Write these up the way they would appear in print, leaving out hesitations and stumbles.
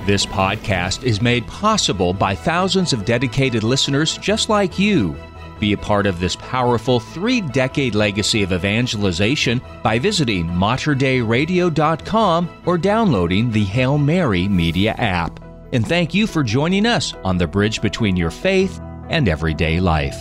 This podcast is made possible by thousands of dedicated listeners just like you. Be a part of this powerful 3-decade legacy of evangelization by visiting matterdayradio.com or downloading the Hail Mary Media app. And thank you for joining us on the bridge between your faith and everyday life.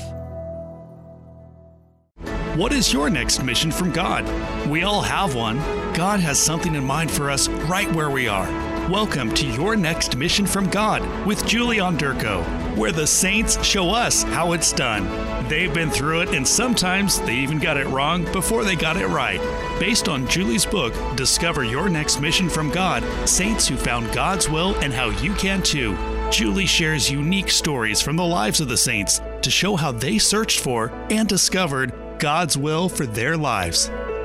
What is your next mission from God? We all have one. God has something in mind for us right where we are. Welcome to Your Next Mission from God with Julie Onderko, where the saints show us how it's done. They've been through it, and sometimes they even got it wrong before they got it right. Based on Julie's book, Discover Your Next Mission from God, Saints Who Found God's Will and How You Can Too. Julie shares unique stories from the lives of the saints to show how they searched for and discovered God's will for their lives.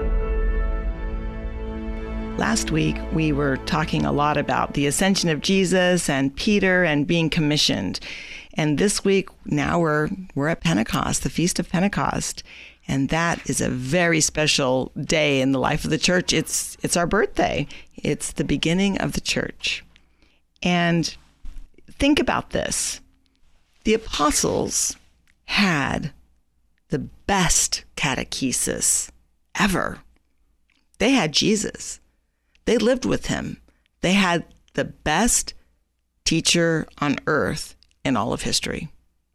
Last week, we were talking a lot about the ascension of Jesus and Peter and being commissioned. And this week, now we're at Pentecost, the Feast of Pentecost. And that is a very special day in the life of the church. It's our birthday. It's the beginning of the church. And think about this. The apostles had the best catechesis ever. They had Jesus. They lived with him. They had the best teacher on earth in all of history.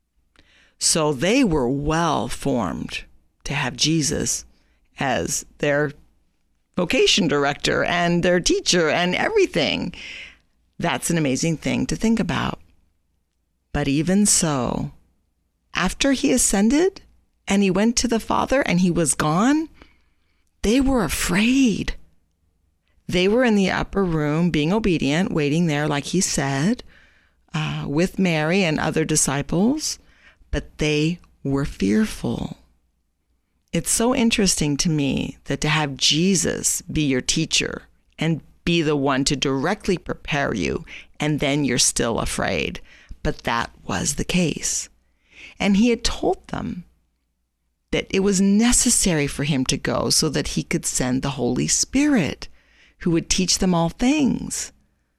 So they were well formed to have Jesus as their vocation director and their teacher and everything. That's an amazing thing to think about. But even so, after he ascended and he went to the Father and he was gone, they were afraid. They were in the upper room being obedient, waiting there, like he said, with Mary and other disciples, but they were fearful. It's so interesting to me that to have Jesus be your teacher and be the one to directly prepare you, and then you're still afraid. But that was the case. And he had told them that it was necessary for him to go so that he could send the Holy Spirit, who would teach them all things.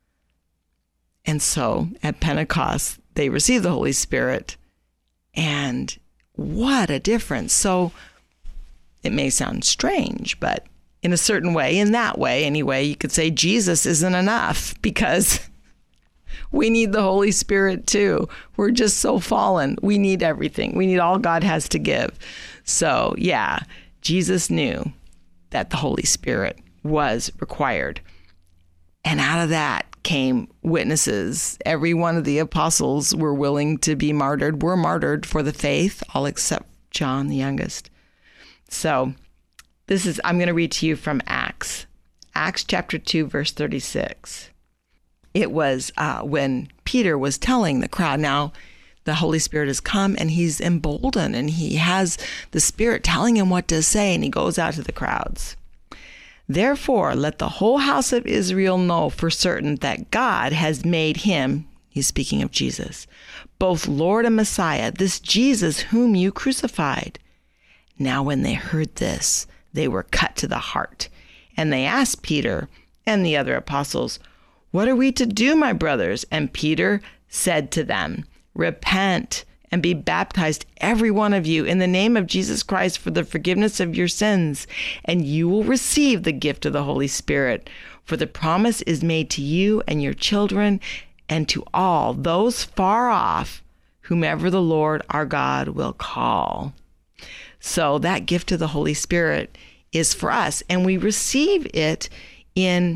And so at Pentecost, they received the Holy Spirit. And what a difference. So it may sound strange, but in a certain way, in that way anyway, you could say Jesus isn't enough because we need the Holy Spirit too. We're just so fallen. We need everything. We need all God has to give. So yeah, Jesus knew that the Holy Spirit was required. And out of that came witnesses. Every one of the apostles were willing to be martyred, were martyred for the faith, all except John, the youngest. So I'm going to read to you from Acts chapter 2, verse 36. It was when Peter was telling the crowd, now the Holy Spirit has come and he's emboldened and he has the Spirit telling him what to say, and he goes out to the crowds. Therefore, let the whole house of Israel know for certain that God has made him, he's speaking of Jesus, both Lord and Messiah, this Jesus whom you crucified. Now when they heard this, they were cut to the heart, and they asked Peter and the other apostles, what are we to do, my brothers? And Peter said to them, repent and be baptized, every one of you, in the name of Jesus Christ for the forgiveness of your sins, and you will receive the gift of the Holy Spirit. For the promise is made to you and your children and to all those far off, whomever the Lord our God will call. So that gift of the Holy Spirit is for us, and we receive it in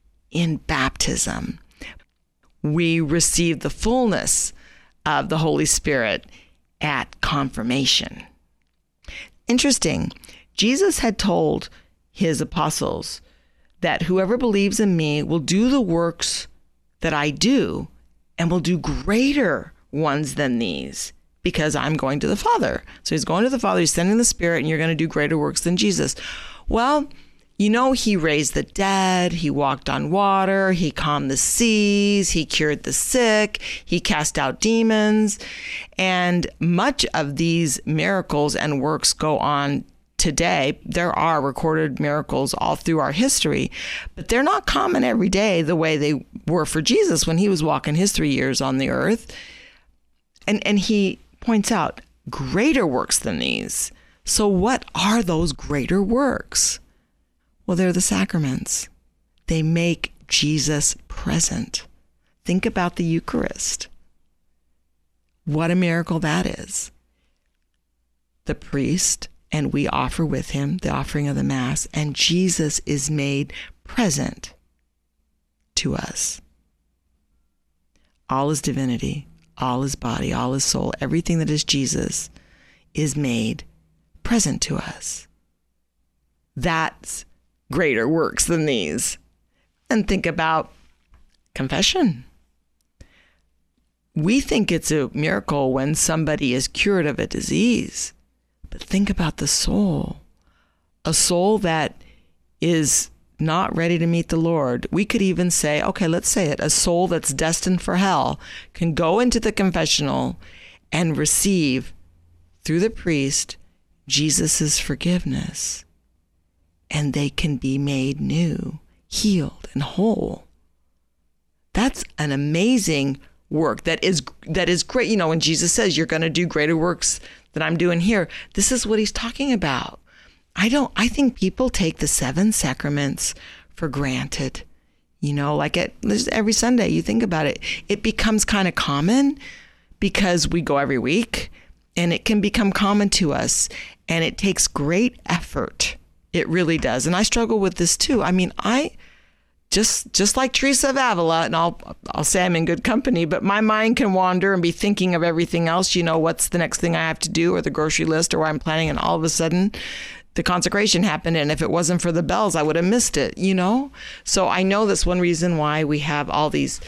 baptism. We receive the fullness of the Holy Spirit at confirmation. Interesting. Jesus had told his apostles that whoever believes in me will do the works that I do and will do greater ones than these because I'm going to the Father. So he's going to the Father, he's sending the Spirit, and you're going to do greater works than Jesus. Well, you know, he raised the dead, he walked on water, he calmed the seas, he cured the sick, he cast out demons, and much of these miracles and works go on today. There are recorded miracles all through our history, but they're not common every day the way they were for Jesus when he was walking his 3 years on the earth. And he points out greater works than these. So what are those greater works? Well, they're the sacraments. They make Jesus present. Think about the Eucharist. What a miracle that is. The priest, and we offer with him the offering of the Mass, and Jesus is made present to us. All his divinity, all his body, all his soul, everything that is Jesus is made present to us. That's greater works than these. And think about confession. We think it's a miracle when somebody is cured of a disease, but think about the soul. A soul that is not ready to meet the Lord. We could even say, okay, let's say it, a soul that's destined for hell can go into the confessional and receive, through the priest, Jesus's forgiveness. And they can be made new, healed, and whole. That's an amazing work that is great. You know, when Jesus says you're going to do greater works than I'm doing here, this is what he's talking about. I think people take the 7 sacraments for granted. You know, like every Sunday, you think about it, it becomes kind of common because we go every week, and it can become common to us, and it takes great effort. It really does. And I struggle with this too. I mean, I just like Teresa of Avila, and I'll say I'm in good company, but my mind can wander and be thinking of everything else. You know, what's the next thing I have to do, or the grocery list, or what I'm planning, and all of a sudden the consecration happened, and if it wasn't for the bells, I would have missed it, you know? So I know that's one reason why we have all these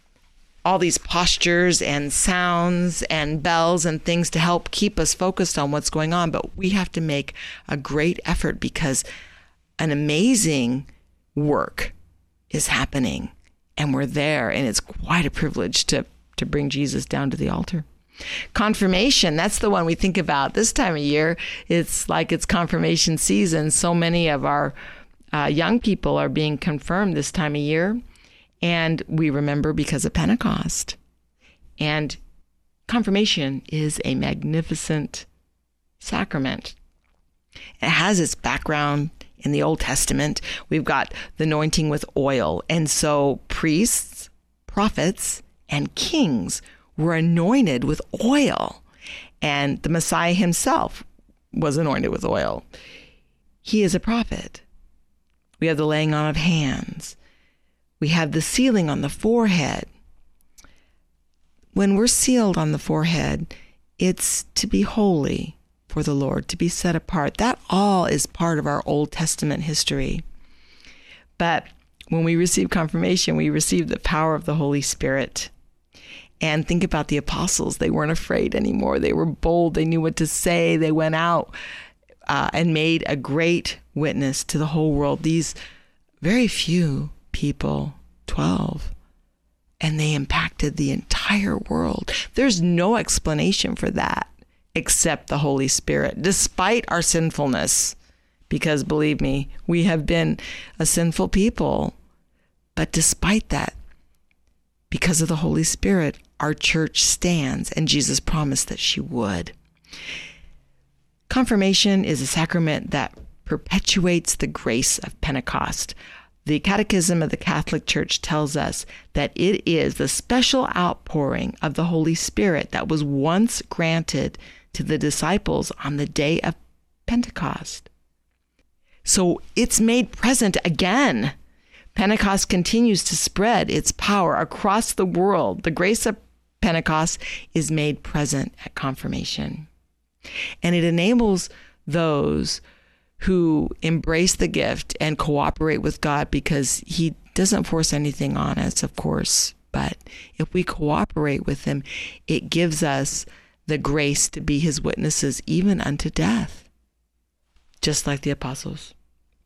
postures and sounds and bells and things to help keep us focused on what's going on. But we have to make a great effort because an amazing work is happening, and we're there, and it's quite a privilege to bring Jesus down to the altar. Confirmation, that's the one we think about this time of year. It's like it's confirmation season. So many of our young people are being confirmed this time of year, and we remember because of Pentecost. And confirmation is a magnificent sacrament. It has its background in the Old Testament. We've got the anointing with oil. And so priests, prophets, and kings were anointed with oil. And the Messiah himself was anointed with oil. He is a prophet. We have the laying on of hands. We have the sealing on the forehead. When we're sealed on the forehead, it's to be holy for the Lord, to be set apart. That all is part of our Old Testament history. But when we receive confirmation, we receive the power of the Holy Spirit. And think about the apostles. They weren't afraid anymore. They were bold. They knew what to say. They went out and made a great witness to the whole world. These very few people, 12, and they impacted the entire world. There's no explanation for that except the Holy Spirit, despite our sinfulness, because believe me, we have been a sinful people. But despite that, because of the Holy Spirit, our church stands, and Jesus promised that she would. Confirmation is a sacrament that perpetuates the grace of Pentecost. The Catechism of the Catholic Church tells us that it is the special outpouring of the Holy Spirit that was once granted to the disciples on the day of Pentecost. So it's made present again. Pentecost continues to spread its power across the world. The grace of Pentecost is made present at confirmation. And it enables those who embrace the gift and cooperate with God, because he doesn't force anything on us, of course. But if we cooperate with him, it gives us the grace to be his witnesses even unto death, just like the apostles.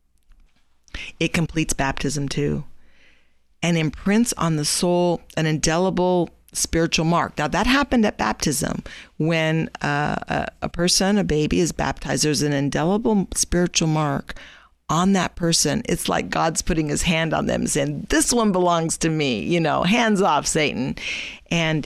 It completes baptism too, and imprints on the soul an indelible spiritual mark. Now that happened at baptism. When a person, a baby, is baptized, there's an indelible spiritual mark on that person, it's like God's putting his hand on them saying, this one belongs to me, hands off, Satan. And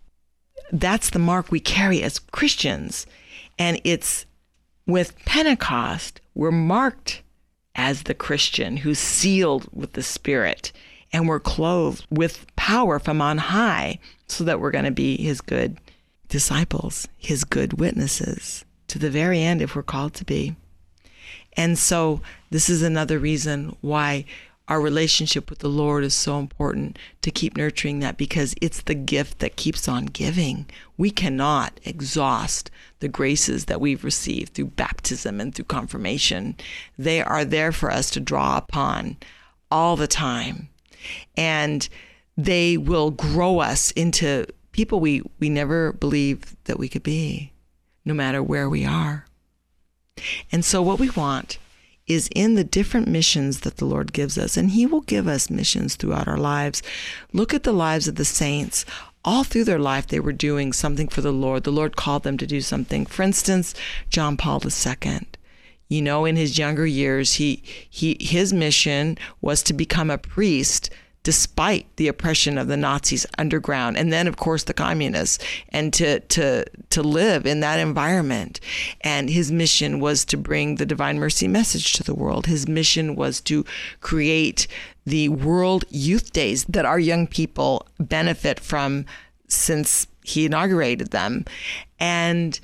that's the mark we carry as Christians. And it's with Pentecost, we're marked as the Christian who's sealed with the Spirit, and we're clothed with power from on high so that we're going to be his good disciples, his good witnesses to the very end if we're called to be. And so this is another reason why our relationship with the Lord is so important, to keep nurturing that, because it's the gift that keeps on giving. We cannot exhaust the graces that we've received through baptism and through confirmation. They are there for us to draw upon all the time. And they will grow us into people we never believed that we could be, no matter where we are. And so what we want is in the different missions that the Lord gives us, and he will give us missions throughout our lives. Look at the lives of the saints. All through their life, they were doing something for the Lord. The Lord called them to do something. For instance, John Paul II. In his younger years, his mission was to become a priest despite the oppression of the Nazis underground, and then of course the communists, and to live in that environment. And his mission was to bring the Divine Mercy message to the world. His mission was to create the World Youth Days that our young people benefit from since he inaugurated them, and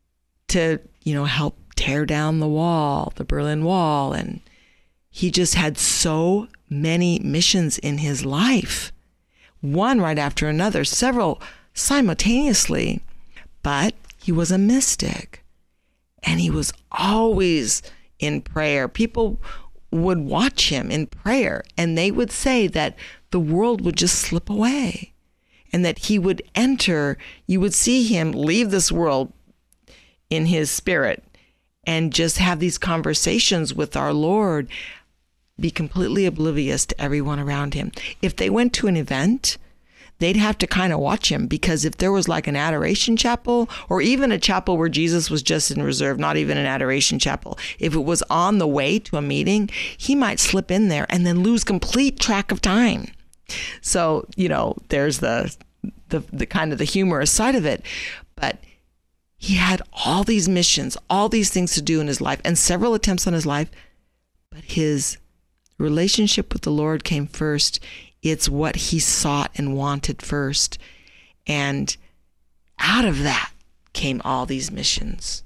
to help tear down the Berlin Wall. And he just had so many missions in his life, one right after another, several simultaneously. But he was a mystic, and he was always in prayer. People would watch him in prayer, and they would say that the world would just slip away, and that he would enter, you would see him leave this world in his spirit and just have these conversations with our Lord, be completely oblivious to everyone around him. If they went to an event, they'd have to kind of watch him, because if there was like an adoration chapel, or even a chapel where Jesus was just in reserve, not even an adoration chapel, if it was on the way to a meeting, he might slip in there and then lose complete track of time. So, there's the kind of the humorous side of it. But he had all these missions, all these things to do in his life, and several attempts on his life, but his relationship with the Lord came first. It's what he sought and wanted first. And out of that came all these missions,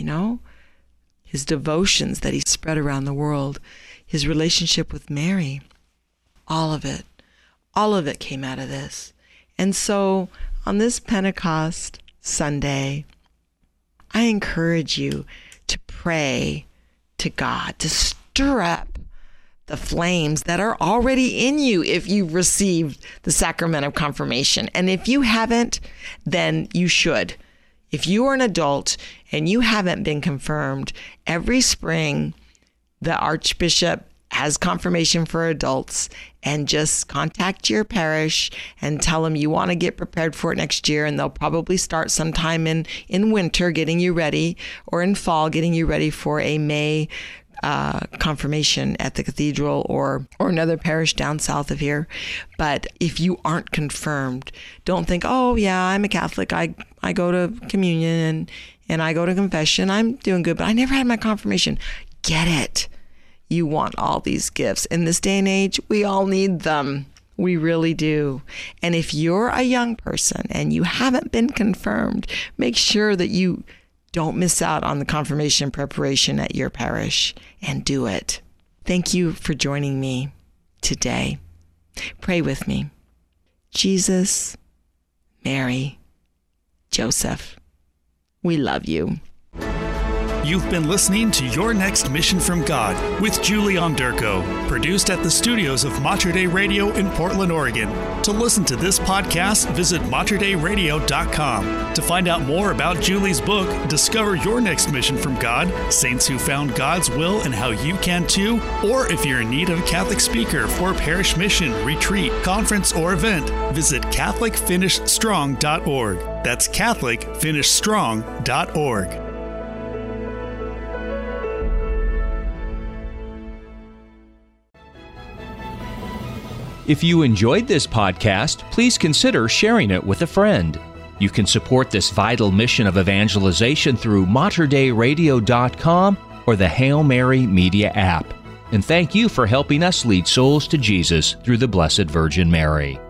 his devotions that he spread around the world, his relationship with Mary, all of it came out of this. And so on this Pentecost Sunday, I encourage you to pray to God, to stir up the flames that are already in you if you've received the sacrament of confirmation. And if you haven't, then you should. If you are an adult and you haven't been confirmed, every spring the Archbishop has confirmation for adults, and just contact your parish and tell them you want to get prepared for it next year, and they'll probably start sometime in winter getting you ready, or in fall getting you ready for a May confirmation at the cathedral or another parish down south of here. But if you aren't confirmed, don't think, oh yeah, I'm a Catholic, I go to communion and I go to confession, I'm doing good, but I never had my confirmation. Get it. You want all these gifts. In this day and age, we all need them. We really do. And if you're a young person and you haven't been confirmed, make sure that you don't miss out on the confirmation preparation at your parish, and do it. Thank you for joining me today. Pray with me. Jesus, Mary, Joseph, we love you. You've been listening to Your Next Mission from God with Julie Onderko, produced at the studios of Mater Dei Radio in Portland, Oregon. To listen to this podcast, visit materdeiradio.com. To find out more about Julie's book, Discover Your Next Mission from God, Saints Who Found God's Will and How You Can Too, or if you're in need of a Catholic speaker for a parish mission, retreat, conference, or event, visit CatholicFinishedStrong.org. That's CatholicFinishedStrong.org. If you enjoyed this podcast, please consider sharing it with a friend. You can support this vital mission of evangelization through materdeiradio.com or the Hail Mary Media app. And thank you for helping us lead souls to Jesus through the Blessed Virgin Mary.